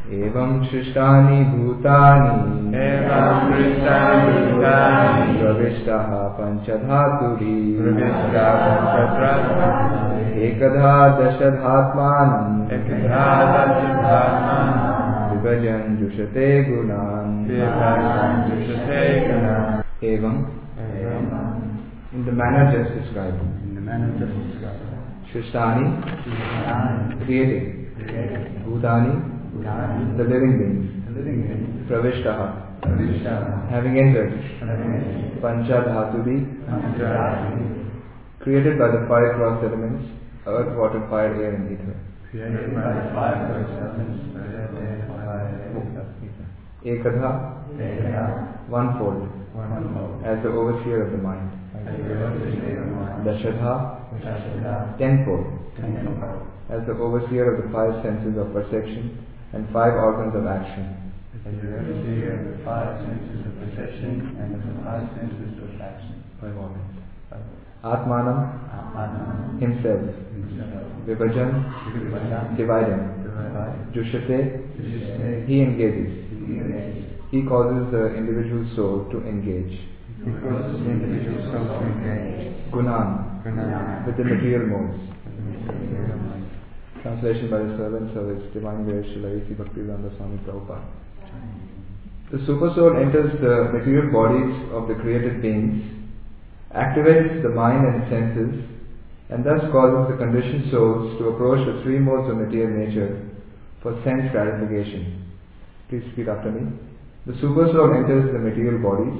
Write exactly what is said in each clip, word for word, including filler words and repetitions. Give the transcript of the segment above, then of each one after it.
Evam shristani bhutani Evam shristani bhutani pravishtaha panchadhaturi pravishtaha panchadhaturi ekadha dashadhatmanam ekadha dashadhatmanam vibhajan jushate gunan vibhajan jushate gunan. Evam, in the manner just described. In the manner just described. Shristani, creating. Bhutani, the living beings. Pravishtaha, having entered. Panchadhaturi, created by the five gross elements: earth, water, fire, air, and ether. Created by the five gross elements: earth, air, fire, ether. Ekadha, one-fold, as the overseer of the mind. Dashadha, tenfold, as the overseer of the five senses of perception and five organs of action. As the overseer of the five senses of perception and the five senses of action. Five organs. Atmanam, himself. Vibhajan, dividing. Jushate, he engages. He causes the individual soul to engage. He causes the individual soul to engage. Gunan, with the material modes. Translation by the servants of His Divine Grace Srila A C Bhaktivedanta Swami Prabhupada. The super soul enters the material bodies of the created beings, activates the mind and senses, and thus causes the conditioned souls to approach the three modes of material nature for sense gratification. Please repeat after me. The super soul enters the material bodies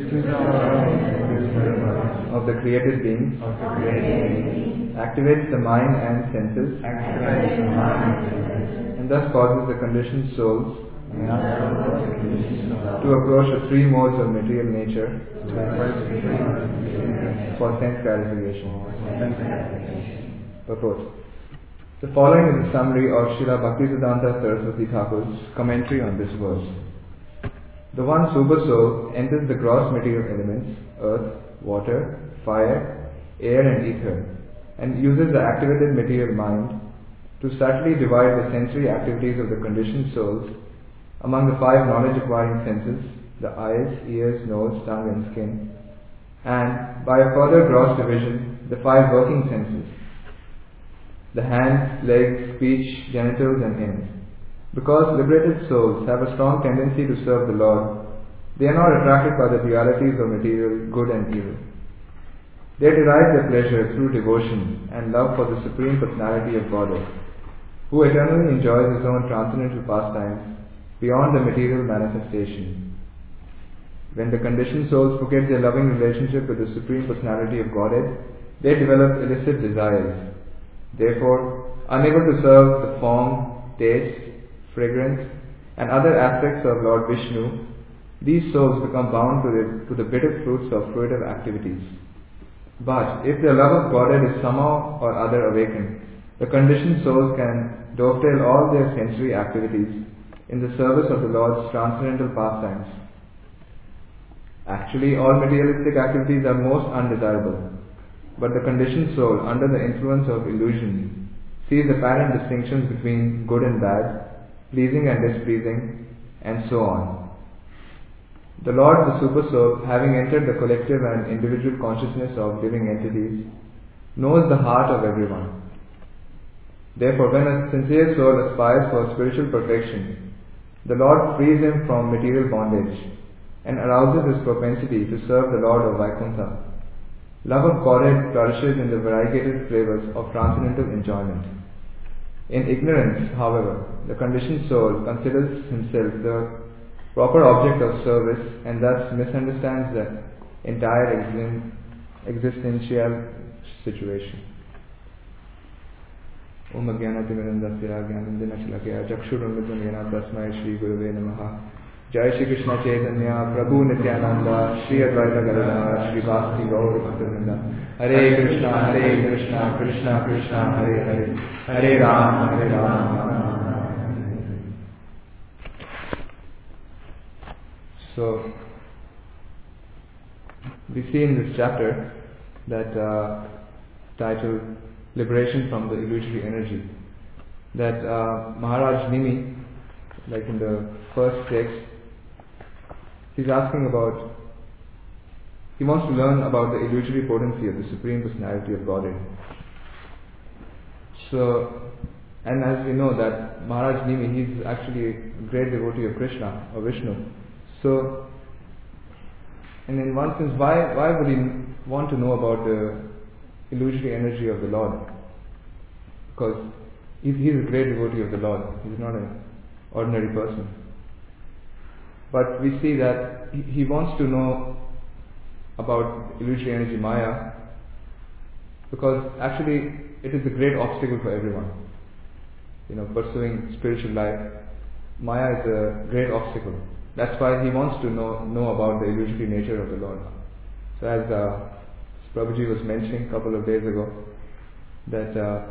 of the created beings, activates the mind and senses, and thus causes the conditioned souls to approach the three modes of material nature for sense gratification. Purport. The following is a summary of Srila Bhaktisiddhanta Saraswati Thakur's commentary on this verse. The one super soul enters the gross material elements, earth, water, fire, air and ether, and uses the activated material mind to subtly divide the sensory activities of the conditioned souls among the five knowledge-acquiring senses, the eyes, ears, nose, tongue and skin, and by a further gross division, the five working senses, the hands, legs, speech, genitals and ends. Because liberated souls have a strong tendency to serve the Lord, they are not attracted by the dualities of material good and evil. They derive their pleasure through devotion and love for the Supreme Personality of Godhead, who eternally enjoys His own transcendental pastimes beyond the material manifestation. When the conditioned souls forget their loving relationship with the Supreme Personality of Godhead, they develop illicit desires. Therefore, unable to serve the form, taste, fragrance, and other aspects of Lord Vishnu, these souls become bound to the, to the bitter fruits of fruitive activities. But if their love of Godhead is somehow or other awakened, the conditioned souls can dovetail all their sensory activities in the service of the Lord's transcendental pastimes. Actually, all materialistic activities are most undesirable, but the conditioned soul, under the influence of illusion, sees apparent distinctions between good and bad, pleasing and displeasing, and so on. The Lord, the Super Soul, having entered the collective and individual consciousness of living entities, knows the heart of everyone. Therefore, when a sincere soul aspires for spiritual perfection, the Lord frees him from material bondage and arouses his propensity to serve the Lord of Vaikuntha. Love of Godhead flourishes in the variegated flavors of transcendental enjoyment. In ignorance, however, the conditioned soul considers himself the proper object of service and thus misunderstands the entire existen- existential situation. Om Ajnanatimidandasya Jnanandinachalakya Chakshurunmritam Yena Tasmai Shri Gurave Namaha. Jai Shri Krishna Chaitanya Prabhu Nityananda Shri Advaita Gadadhara Shri Vasti Gaur Bhaktivinoda. Hare Krishna Hare Krishna Krishna Krishna Hare Hare Hare Rama Hare Rama. So we see in this chapter that uh, titled Liberation from the Illusory Energy, that uh, Maharaj Nimi like in the first text, he's asking about, he wants to learn about the illusory potency of the Supreme Personality of Godhead. So, and as we know that Maharaj Nimi, he's actually a great devotee of Krishna or Vishnu. So, and in one sense, why why would he want to know about the illusory energy of the Lord? Because he's, he's a great devotee of the Lord. He's not an ordinary person. But we see that he, he wants to know about illusory energy Maya, because actually it is a great obstacle for everyone. You know, pursuing spiritual life, Maya is a great obstacle. That's why he wants to know know about the illusory nature of the Lord. So as uh, Prabhuji was mentioning a couple of days ago, that uh,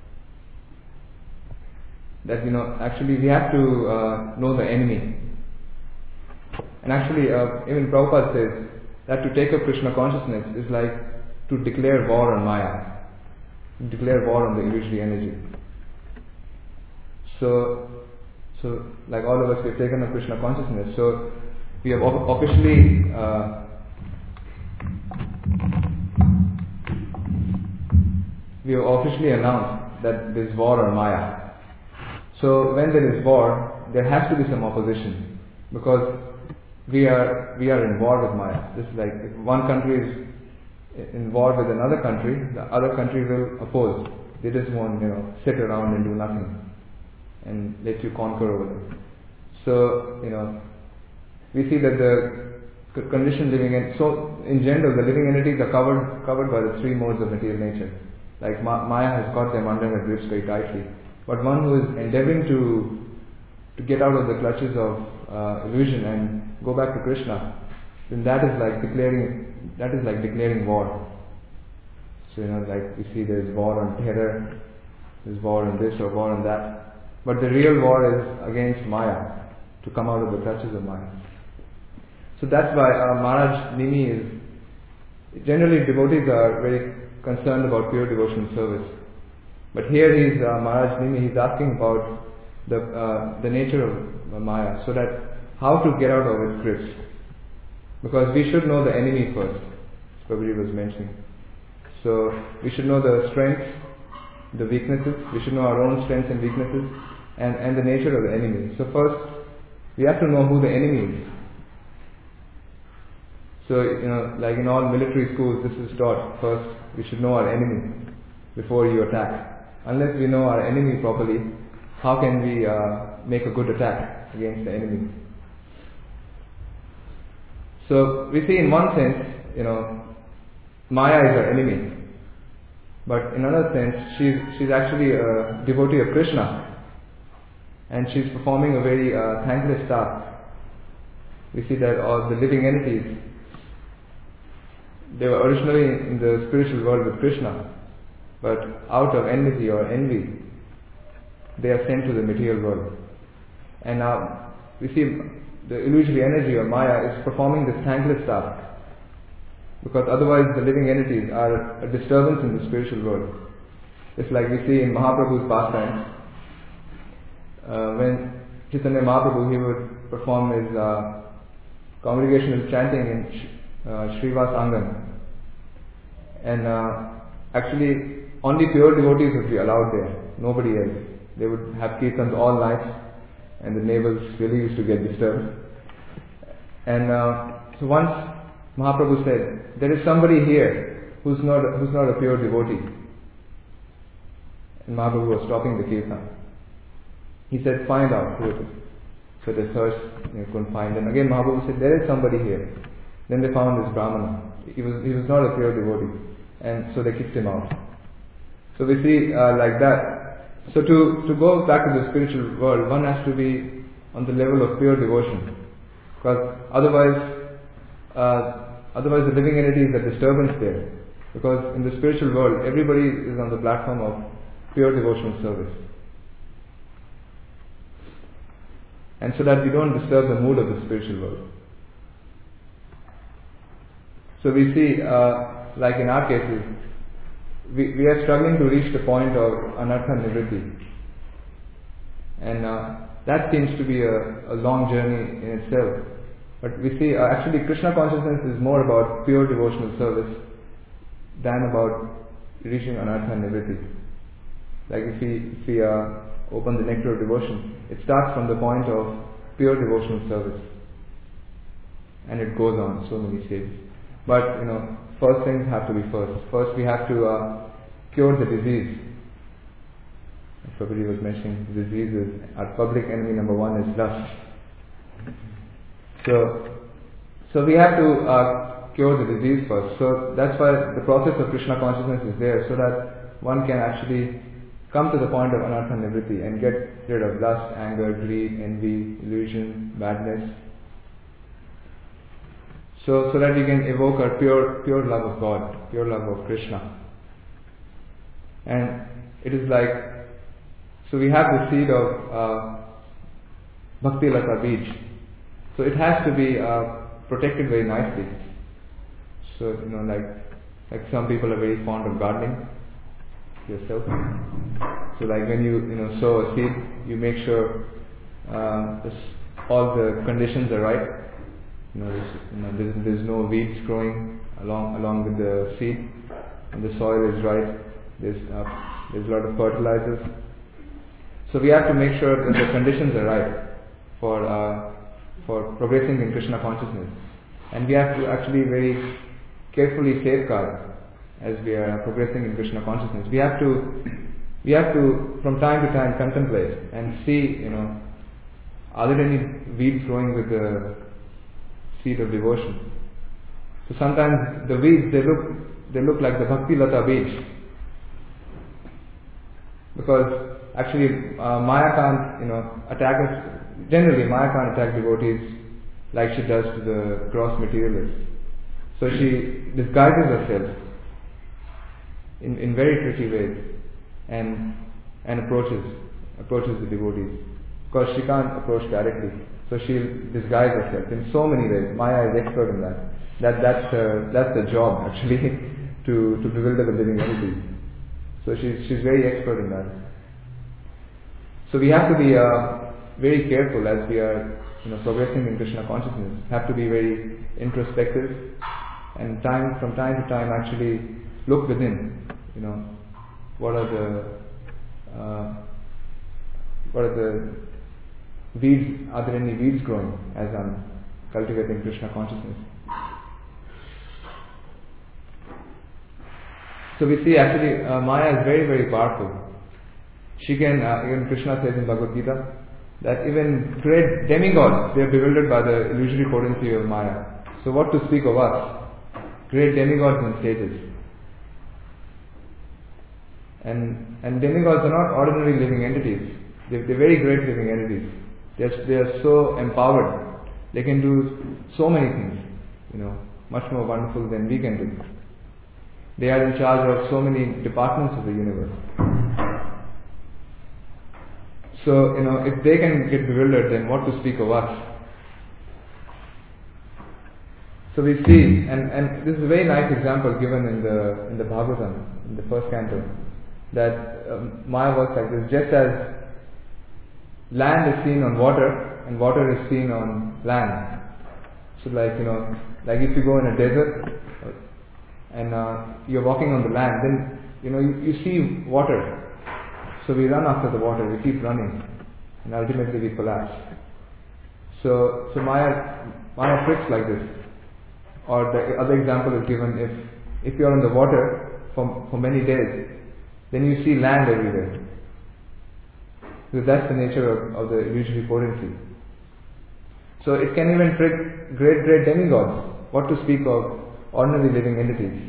that you know actually we have to uh, know the enemy. And actually, uh, even Prabhupada says that to take up Krishna consciousness is like to declare war on Maya, declare war on the illusory energy. So, so like all of us, we have taken up Krishna consciousness. So we have officially uh, we have officially announced that there is war on Maya. So when there is war, there has to be some opposition, because we are we are in war with Maya. This is like if one country is in war with another country, the other country will oppose. They just won't, you know, sit around and do nothing and let you conquer over them. So, you know, we see that the conditioned living and so in general the living entities are covered covered by the three modes of material nature. Like Ma- Maya has got them under her grips very tightly. But one who is endeavoring to to get out of the clutches of uh, illusion and go back to Krishna, then that is like declaring that is like declaring war. So you know, like we see there's war on terror, there's war on this or war on that. But the real war is against Maya, to come out of the clutches of Maya. So that's why uh, Maharaj Nimi is, generally devotees are very concerned about pure devotional service. But here he's, uh, Maharaj Nimi, he's asking about the uh, the nature of uh, Maya, so that how to get out of its grips. Because we should know the enemy first, as Prabhuji was mentioning. So we should know the strengths, the weaknesses, we should know our own strengths and weaknesses, and, and the nature of the enemy. So first, we have to know who the enemy is. So, you know, like in all military schools, this is taught. First, we should know our enemy before you attack. Unless we know our enemy properly, how can we uh, make a good attack against the enemy? So we see in one sense, you know, Maya is our enemy. But in another sense, she's, she's actually a devotee of Krishna. And she's performing a very uh, thankless task. We see that all the living entities, they were originally in the spiritual world with Krishna. But out of enmity or envy, they are sent to the material world. And now we see the illusory energy or Maya is performing this thankless task. Because otherwise the living entities are a disturbance in the spiritual world. It's like we see in Mahaprabhu's pastimes. Uh, when Chaitanya Mahaprabhu, he would perform his uh, congregational chanting in Sh- uh, Srivas Angan. And uh, actually only pure devotees would be allowed there, nobody else. They would have kirtans all night, and the neighbors really used to get disturbed. And uh, so once Mahaprabhu said, there is somebody here who's not who's not a pure devotee. And Mahaprabhu was stopping the kirtan. He said, find out who it is. So they searched, they couldn't find him. Again Mahaprabhu said, there is somebody here. Then they found this Brahmana. He was he was not a pure devotee. And so they kicked him out. So we see uh, like that. So to, to go back to the spiritual world, one has to be on the level of pure devotion. Because otherwise, uh, otherwise the living entity is a disturbance there. Because in the spiritual world, everybody is on the platform of pure devotional service. And so that we don't disturb the mood of the spiritual world. So we see, uh, like in our cases, we, we are struggling to reach the point of anartha nivritti. And uh, that seems to be a, a long journey in itself. But we see uh, actually Krishna consciousness is more about pure devotional service than about reaching anartha nivritti. Like if we, if we uh, open the nectar of devotion, it starts from the point of pure devotional service, and it goes on so many stages. But you know, first things have to be first. First we have to uh, cure the disease. As Prabhupada was mentioning, diseases, our public enemy number one is lust. So, so we have to uh, cure the disease first. So that's why the process of Krishna consciousness is there, so that one can actually come to the point of anartha nivritti and get rid of lust, anger, greed, envy, illusion, badness. So, so that we can evoke our pure, pure love of God, pure love of Krishna. And it is like, so we have the seed of uh, Bhakti Lata Bij. So it has to be uh, protected very nicely. So, you know, like, like some people are very fond of gardening yourself. So like when you, you know, sow a seed, you make sure uh, this, all the conditions are right. You know, there's, you know there's, there's no weeds growing along along with the seed, and the soil is right. There's uh, there's a lot of fertilizers. So we have to make sure that the conditions are right for uh, for progressing in Krishna consciousness, and we have to actually very carefully safeguard as we are progressing in Krishna consciousness. We have to we have to from time to time contemplate and see, you know, are there any weeds growing with the seed of devotion? So sometimes the weeds, they look they look like the Bhakti Lata Bij, because actually uh, Maya can't, you know, attack us. Generally, Maya can't attack devotees like she does to the gross materialists. So she disguises herself in, in very pretty ways and and approaches approaches the devotees, because she can't approach directly. So she'll disguise herself in so many ways. Maya is expert in that. That that's uh, that's the job actually to to bewilder the living entities. So she's she's very expert in that. So we have to be uh, very careful as we are, you know, progressing in Krishna consciousness. Have to be very introspective, and time from time to time actually look within. You know, what are the uh, what are the weeds? Are there any weeds growing as I'm cultivating Krishna consciousness? So we see actually uh, Maya is very very powerful. She can, uh, even Krishna says in Bhagavad Gita, that even great demigods, they are bewildered by the illusory potency of Maya. So what to speak of us, great demigods and sages. And and demigods are not ordinary living entities. They're, they're very great living entities. They're, they are so empowered. They can do so many things, you know, much more wonderful than we can do. They are in charge of so many departments of the universe. So, you know, if they can get bewildered, then what to speak of us? So we see, and, and this is a very nice example given in the in the Bhagavatam, in the first canto, that um, Maya works like this. Just as land is seen on water, and water is seen on land. So like, you know, like if you go in a desert, and uh, you're walking on the land, then, you know, you, you see water. So we run after the water, we keep running, and ultimately we collapse. So, so Maya, Maya tricks like this. Or the other example is given, if if you're on the water for, for many days, then you see land everywhere. So that's the nature of, of the illusory potency. So it can even trick great, great demigods, what to speak of ordinary living entities.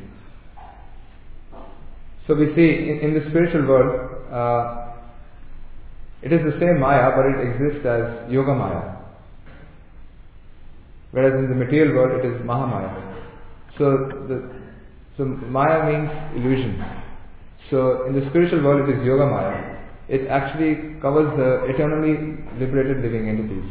So we see in, in the spiritual world, uh, it is the same Maya, but it exists as Yoga Maya. Whereas in the material world, it is Mahamaya. So the so Maya means illusion. So in the spiritual world, it is Yoga Maya. It actually covers the eternally liberated living entities.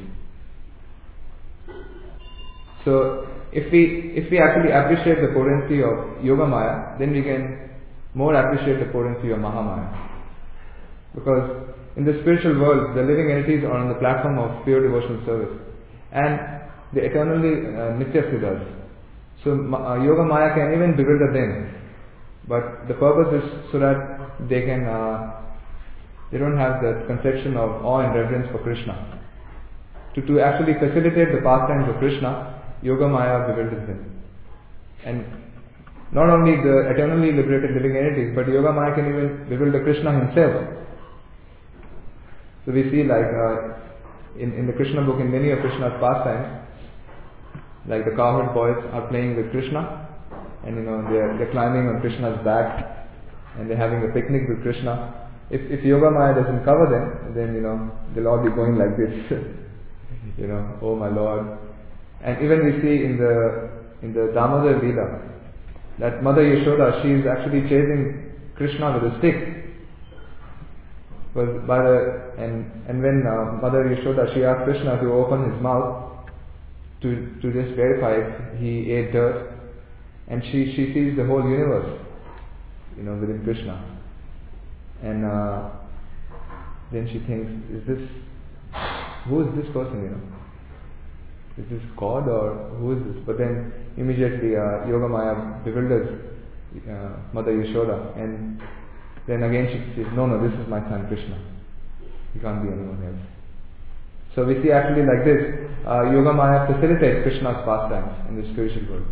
So if we if we actually appreciate the potency of Yoga Maya, then we can more appreciate the potency of Mahamaya. Because in the spiritual world, the living entities are on the platform of pure devotional service, and the eternally uh, Nitya Siddhas. So uh, Yoga Maya can even bewilder them, but the purpose is so that they can uh, they don't have the conception of awe and reverence for Krishna. To, to actually facilitate the pastimes of Krishna, Yoga Maya bewilders them. And not only the eternally liberated living entities, but Yoga Maya can even bewilder Krishna himself. So we see like uh, in, in the Krishna book, in many of Krishna's pastimes, like the cowherd boys are playing with Krishna, and you know they're, they're climbing on Krishna's back, and they're having a picnic with Krishna. If if Yoga Maya doesn't cover them, then you know they'll all be going like this, you know, oh my Lord. And even we see in the in the Damodar Leela that Mother Yashoda, she is actually chasing Krishna with a stick. Because by the and and when uh, Mother Yashoda, she asked Krishna to open his mouth to to just verify if he ate dirt, and she she sees the whole universe, you know, within Krishna. And uh, then she thinks, is this, who is this person, you know? Is this God or who is this? But then immediately uh, Yoga Maya bewilders uh, Mother Yashoda, and then again she says, no, no, this is my son Krishna. He can't be anyone else. So we see actually like this, uh, Yoga Maya facilitates Krishna's pastimes in the spiritual world.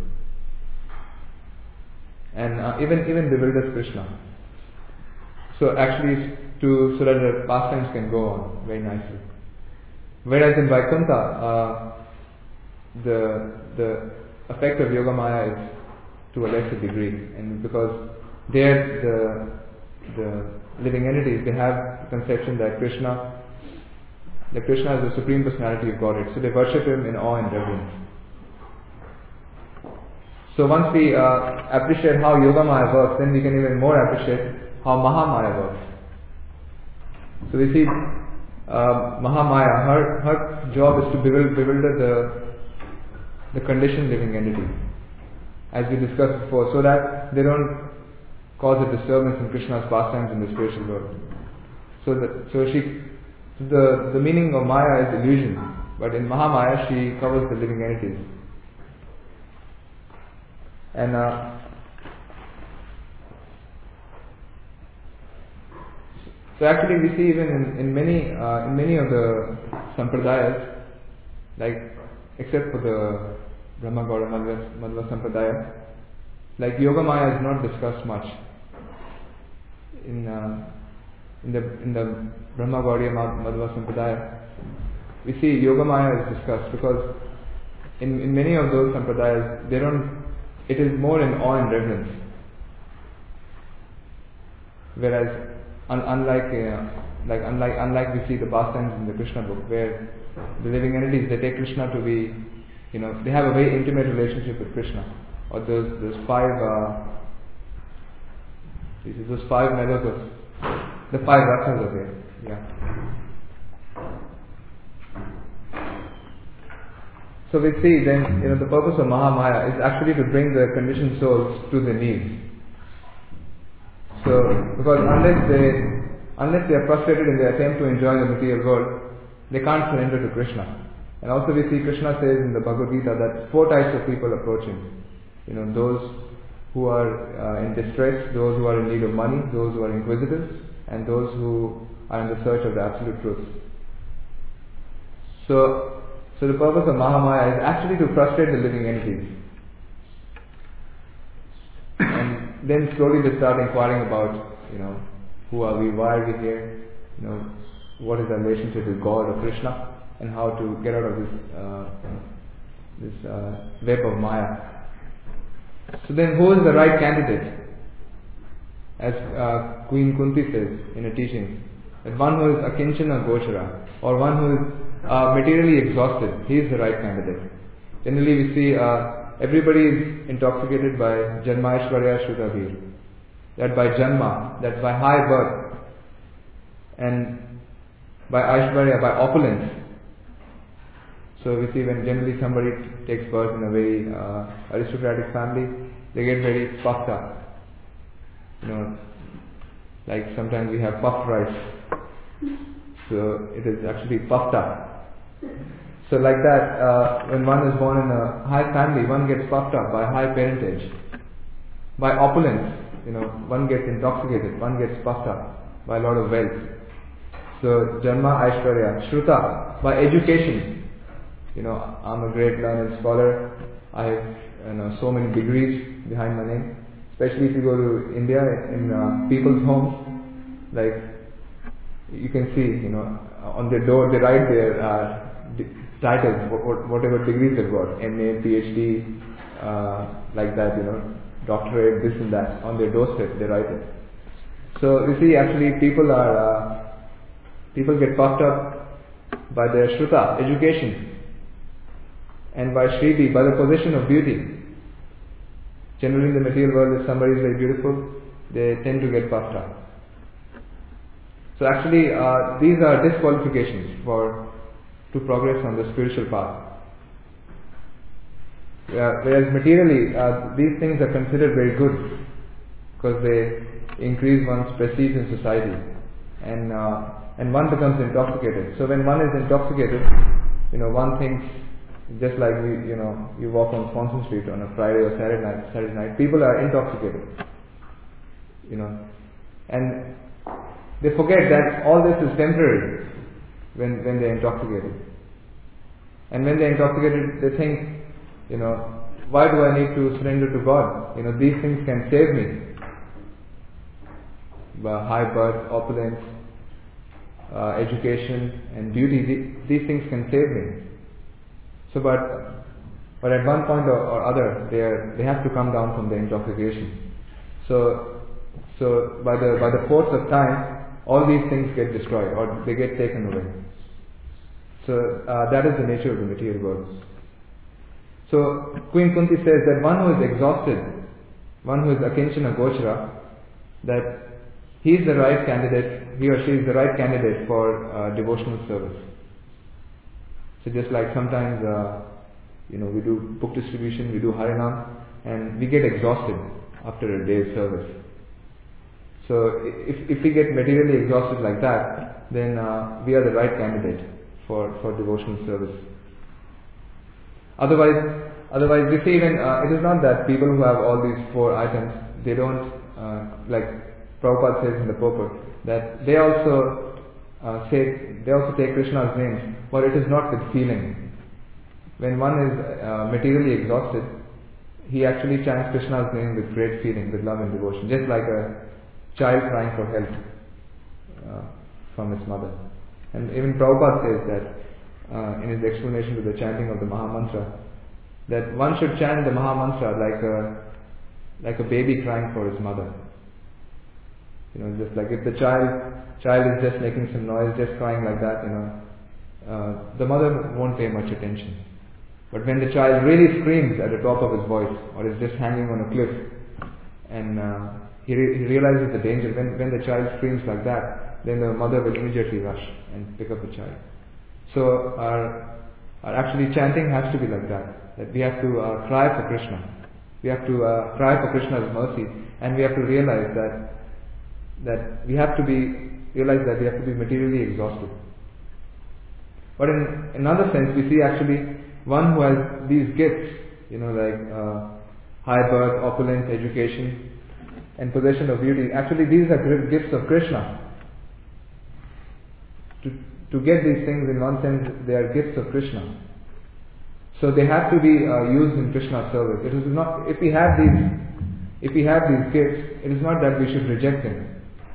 And uh, even even bewilders Krishna. So actually, to so that the pastimes can go on very nicely. Whereas in Vaikuntha, uh, the the effect of Yoga Maya is to a lesser degree, and because there the the living entities, they have the conception that Krishna, that Krishna is the supreme personality of Godhead, so they worship him in awe and reverence. So once we uh, appreciate how Yoga Maya works, then we can even more appreciate how Mahamaya works. So we see uh, Mahamaya, her her job is to bewilder, bewilder the the conditioned living entity, as we discussed before, so that they don't cause a disturbance in Krishna's pastimes in the spiritual world. So the, so she the the meaning of Maya is illusion, but in Mahamaya she covers the living entities. And uh, so actually we see even in, in many uh, in many of the sampradayas, like except for the Brahma Gauda Madhva, Madhva Sampradaya, like Yoga Maya is not discussed much. In uh, in the in the Brahma Gaudiya Madhva Sampradaya, we see Yoga Maya is discussed because in, in many of those sampradayas they don't. It is more in awe and reverence. Whereas, un, unlike uh, like unlike unlike we see the pastimes in the Krishna book, where the living entities, they take Krishna to be, you know, they have a very intimate relationship with Krishna. Or those those five uh, those five meadows of the five rasas are there. Yeah. So we see then, you know, the purpose of Mahamaya is actually to bring the conditioned souls to their knees. So, because unless they, unless they are frustrated in their attempt to enjoy the material world, they can't surrender to Krishna. And also we see Krishna says in the Bhagavad Gita that four types of people approach him. You know, those who are uh, in distress, those who are in need of money, those who are inquisitive, and those who are in the search of the absolute truth. So, So the purpose of Mahamaya is actually to frustrate the living entities. And then slowly they start inquiring about, you know, who are we, why are we here, you know, what is our relationship with God or Krishna, and how to get out of this uh, this uh, web of Maya. So then who is the right candidate? As uh, Queen Kunti says in her teachings, that one who is akinchana gochara, or one who is Uh, materially exhausted, he is the right candidate. Generally we see uh, everybody is intoxicated by Janmaishwarya Shrutavir, that by Janma, that by high birth, and by Aishwarya, by opulence. So we see when generally somebody takes birth in a very uh, aristocratic family, they get very puffed up. You know, like sometimes we have puffed rice. So it is actually puffed up. So like that, uh, when one is born in a high family, one gets puffed up by high parentage. By opulence, you know, one gets intoxicated, one gets puffed up by a lot of wealth. So Janma Aishwarya, Shruta, by education. You know, I'm a great learned scholar. I have, you know, so many degrees behind my name. Especially if you go to India, in uh, people's homes, like you can see, you know, on their door they write their uh, d- titles, whatever degrees they've got, M A, PhD, uh, like that, you know, doctorate, this and that, on their doorstep they write it. So you see, actually people are, uh, people get puffed up by their Shruta, education, and by Shriti, by the possession of beauty. Generally in the material world, if somebody is very beautiful, they tend to get puffed up. So actually, uh, these are disqualifications for to progress on the spiritual path. Uh, whereas materially, uh, these things are considered very good because they increase one's prestige in society, and uh, and one becomes intoxicated. So when one is intoxicated, you know, one thinks, just like we, you know, you walk on Swanson Street on a Friday or Saturday night, Saturday night, people are intoxicated, you know, and they forget that all this is temporary when when they're intoxicated. And when they're intoxicated, they think, you know, why do I need to surrender to God? You know, these things can save me. By high birth, opulence, uh, education, and beauty, these, these things can save me. So, but but at one point or, or other, they are, they have to come down from the intoxication. So so by the by the force of time, all these things get destroyed or they get taken away. So uh, that is the nature of the material world. So Queen Kunti says that one who is exhausted, one who is akinchana gochara, that he is the right candidate, he or she is the right candidate for uh, devotional service. So just like sometimes, uh, you know, we do book distribution, we do Harinam, and we get exhausted after a day's service. So if if we get materially exhausted like that, then uh, we are the right candidate for, for devotional service. Otherwise, otherwise you see, even uh, it is not that people who have all these four items, they don't, uh, like Prabhupada says in the purport, that they also uh, say, they also take Krishna's names, but it is not with feeling. When one is uh, materially exhausted, he actually chants Krishna's name with great feeling, with love and devotion, just like a child crying for help uh, from his mother. And even Prabhupada says that uh, in his explanation to the chanting of the Maha Mantra, that one should chant the Maha Mantra like a like a baby crying for his mother. You know, just like if the child child is just making some noise, just crying like that, you know, uh, the mother won't pay much attention. But when the child really screams at the top of his voice, or is just hanging on a cliff, and uh, he, re- he realizes the danger, when, when the child screams like that, then the mother will immediately rush and pick up the child. So our, our actually chanting has to be like that, that we have to uh, cry for Krishna. We have to uh, cry for Krishna's mercy, and we have to realize that that we have to be realize that we have to be materially exhausted. But in another sense, we see actually one who has these gifts, you know, like uh, high birth, opulence, education, and possession of beauty. Actually, these are gifts of Krishna. To to get these things, in one sense, they are gifts of Krishna. So they have to be uh, used in Krishna's service. It is not if we have these, if we have these gifts, it is not that we should reject them.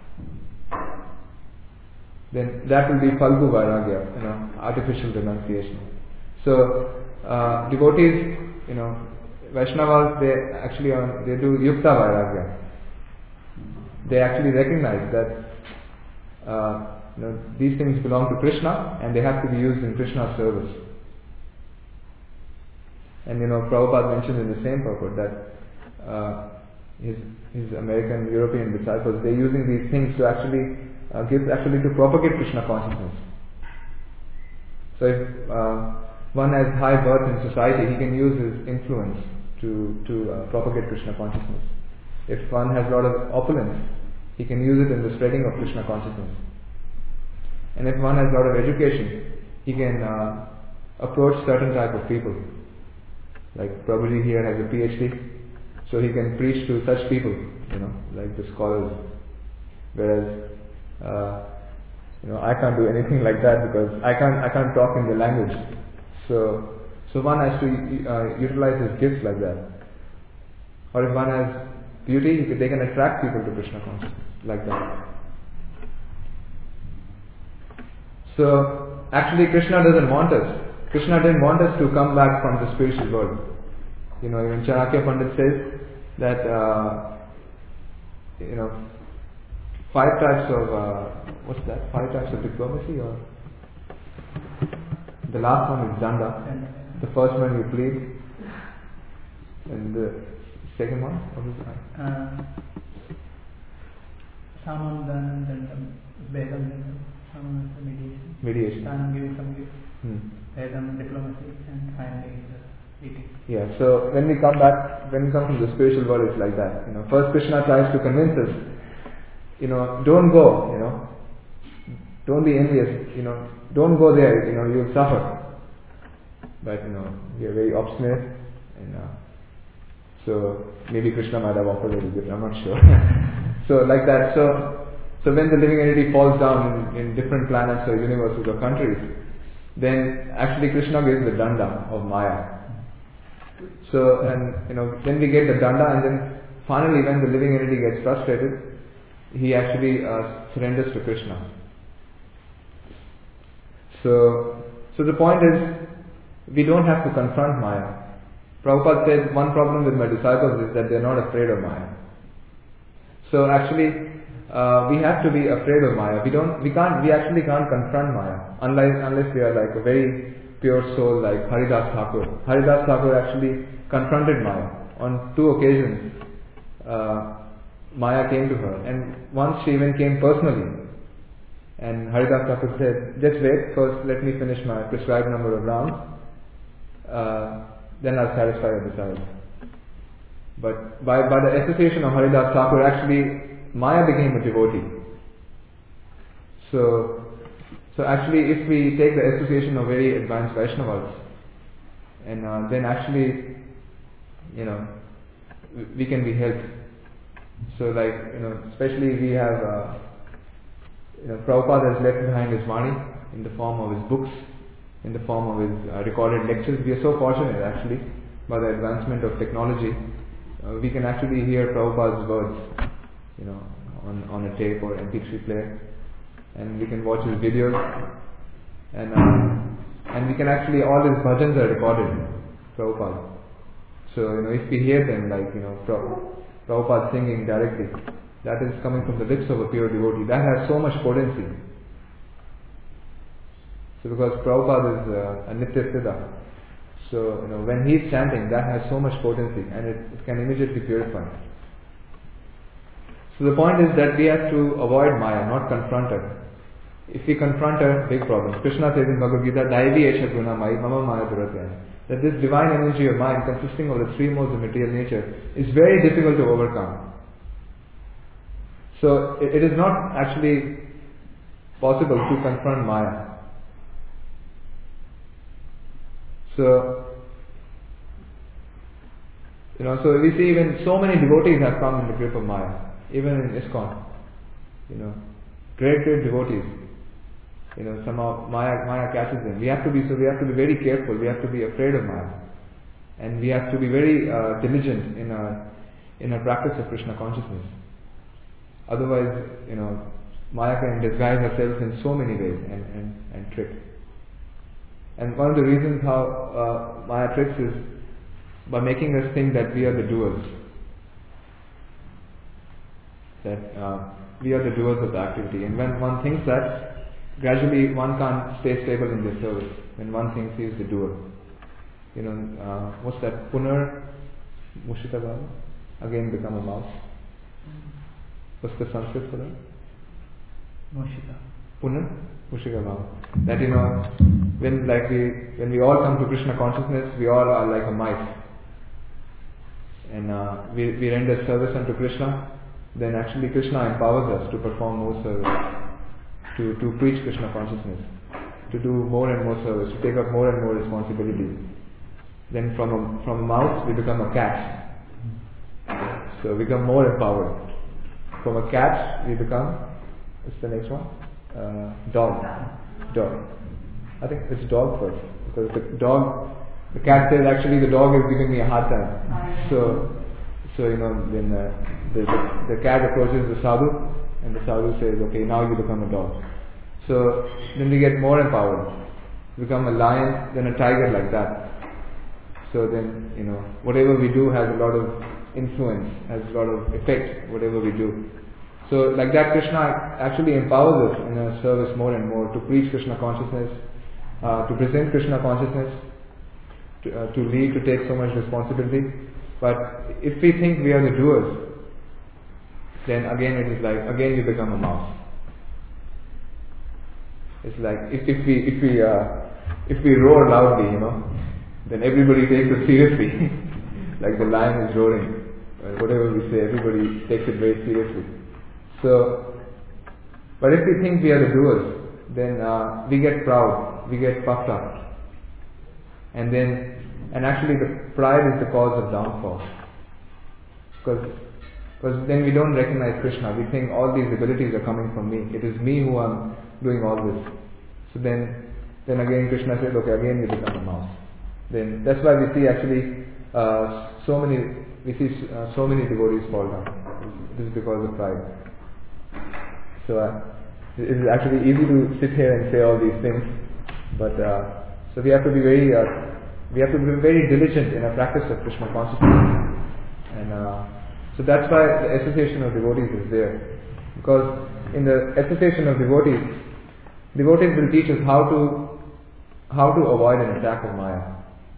Then that will be Falgu Vairagya, you know, artificial renunciation. So uh, devotees, you know, Vaishnavas, they actually are, they do Yukta Vairagya. They actually recognize that uh, you know, these things belong to Krishna and they have to be used in Krishna's service. And you know, Prabhupada mentioned in the same purport that uh, his his American, European disciples, they're using these things to actually uh, give actually to propagate Krishna consciousness. So if uh, one has high birth in society, he can use his influence to to uh, propagate Krishna consciousness. If one has a lot of opulence, he can use it in the spreading of Krishna consciousness. And if one has a lot of education, he can uh, approach certain type of people. Like Prabhuji here has a PhD, so he can preach to such people, you know, like the scholars. Whereas, uh, you know, I can't do anything like that because I can't I can't talk in the language. So, so one has to uh, utilize his gifts like that. Or if one has beauty, they can attract people to Krishna consciousness like that. So, actually Krishna doesn't want us. Krishna didn't want us to come back from the spiritual world. You know, even Chanakya Pandit says that, uh, you know, five types of, uh, what's that? Five types of diplomacy, or? The last one is danda. The first one you plead. And the second one, what is that? Uh, Samandana, Dandam, Vedam, Samandana, mediation. Mediation. Sanam, giving some gifts. Hmm. Vedam, diplomacy, and finally the eating. Yeah, so when we come back, when we come from the spiritual world, it's like that. You know, first Krishna tries to convince us, you know, don't go, you know, don't be envious, you know, don't go there, you know, you'll suffer. But, you know, we are very obstinate, and uh, so maybe Krishna might have offered a little bit, I'm not sure. So like that, so so when the living entity falls down in, in different planets or universes or countries, then actually Krishna gives the danda of Maya. So, and you know, then we get the danda, and then finally when the living entity gets frustrated, he actually uh, surrenders to Krishna. So, so the point is, we don't have to confront Maya. Prabhupada says one problem with my disciples is that they are not afraid of Maya. So actually, uh, we have to be afraid of Maya. We don't, we can't, we actually can't confront Maya unless unless we are like a very pure soul like Haridas Thakur. Haridas Thakur actually confronted Maya on two occasions. Uh, Maya came to her, and once she even came personally. And Haridas Thakur said, "Just wait, first let me finish my prescribed number of rounds. Uh, then I'll satisfy your desires." But by, by the association of Haridas Thakur, actually Maya became a devotee. So, so actually if we take the association of very advanced Vaishnavas, and uh, then actually, you know, we can be helped. So like, you know, especially we have, uh, you know, Prabhupada has left behind his Vani in the form of his books, in the form of his uh, recorded lectures. We are so fortunate actually, by the advancement of technology, uh, we can actually hear Prabhupada's words, you know, on, on a tape or M P three player, and we can watch his videos, and uh, and we can actually, all his bhajans are recorded, Prabhupada. So, you know, if we hear them, like, you know, Prabhupada singing directly, that is coming from the lips of a pure devotee. That has so much potency. So because Prabhupada is uh, a Nitya Siddha, so you know, when he is chanting, that has so much potency, and it, it can immediately purify. So the point is that we have to avoid Maya, not confront her. If we confront her, big problem. Krishna says in Bhagavad Gita, Daivi Esha Guna Mai Mama Maya Duratya, that this divine energy of mind, consisting of the three modes of material nature, is very difficult to overcome. So it, it is not actually possible to confront Maya. So, you know, so we see even so many devotees have come in the grip of Maya, even in ISKCON, you know, great, great devotees. You know, somehow Maya, Maya catches them. We have to be, so we have to be very careful. We have to be afraid of Maya, and we have to be very uh, diligent in our in our practice of Krishna consciousness. Otherwise, you know, Maya can disguise herself in so many ways and and, and trick. And one of the reasons how uh, Maya tricks is by making us think that we are the doers. That uh, we are the doers of the activity. And when one thinks that, gradually one can't stay stable in this service. When one thinks he is the doer. You know, uh, what's that? Punar Mushita Bhava? Again become a mouse. What's the Sanskrit for that? Mushita. Punar Mushika Bhava. That, you know, when like we when we all come to Krishna consciousness, we all are like a mice. And uh, we, we render service unto Krishna, then actually Krishna empowers us to perform more service, to, to preach Krishna consciousness, to do more and more service, to take up more and more responsibilities. Then from a, from a mouse we become a cat. So we become more empowered. From a cat we become, what's the next one? Uh, dog. Dog. I think it's dog first. Because the dog, the cat says actually the dog is giving me a hard time. So, so you know, then uh, the, the, the cat approaches the sadhu, and the sadhu says, okay, now you become a dog. So then we get more empowered. Become a lion, then a tiger, like that. So then, you know, whatever we do has a lot of influence, has a lot of effect, whatever we do. So like that, Krishna actually empowers us in our service more and more to preach Krishna consciousness, uh, to present Krishna consciousness, to, uh, to lead, to take so much responsibility. But if we think we are the doers, then again it is like, again you become a mouse. It's like, if, if we, if we, uh, if we roar loudly, you know, then everybody takes it seriously. Like the lion is roaring. Uh, whatever we say, everybody takes it very seriously. So, but if we think we are the doers, then uh, we get proud, we get puffed up. And then, and actually the pride is the cause of downfall. Because because then we don't recognize Krishna. We think all these abilities are coming from me. It is me who am doing all this. So then, then again Krishna says, okay, again you become a mouse. Then that's why we see actually uh, so many we see uh, so many devotees fall down. This is because of pride. So uh, it is actually easy to sit here and say all these things, but uh, so we have to be very uh, we have to be very diligent in our practice of Krishna consciousness, and uh, so that's why the association of devotees is there, because in the association of devotees, devotees will teach us how to how to avoid an attack of Maya.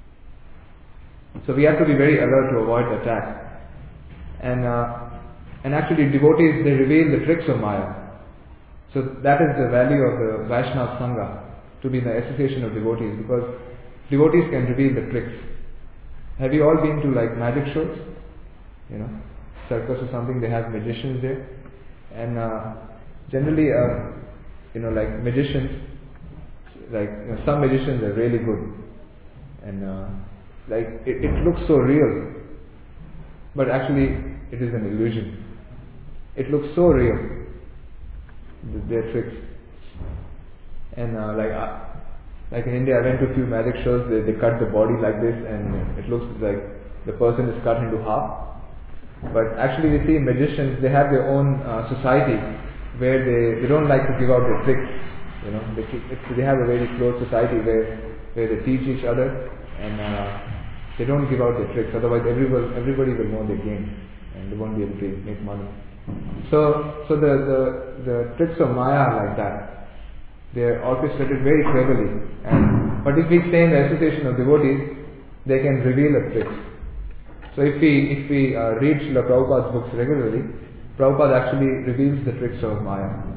So we have to be very alert to avoid the attack. And uh, and actually devotees, they reveal the tricks of Maya. So that is the value of the Vaishnava Sangha, to be in the association of devotees, because devotees can reveal the tricks. Have you all been to like magic shows? You know, circus or something, they have magicians there. And uh, generally, uh, you know, like magicians, like you know, some magicians are really good. And uh, like it, it looks so real, but actually it is an illusion. It looks so real, their tricks. And uh, like uh, like in India, I went to a few magic shows. They, they cut the body like this, and it looks like the person is cut into half. But actually, we see magicians, they have their own uh, society where they, they don't like to give out their tricks. You know, they keep, it's, they have a very close society where where they teach each other, and uh, they don't give out their tricks. Otherwise, everybody everybody will know their game, and they won't be able to make money. So, so the, the, the tricks of Maya are like that. They are orchestrated very cleverly. And, but if we stay in the association of devotees, they can reveal the tricks. So if we, if we uh, read Srila Prabhupada's books regularly, Prabhupada actually reveals the tricks of Maya.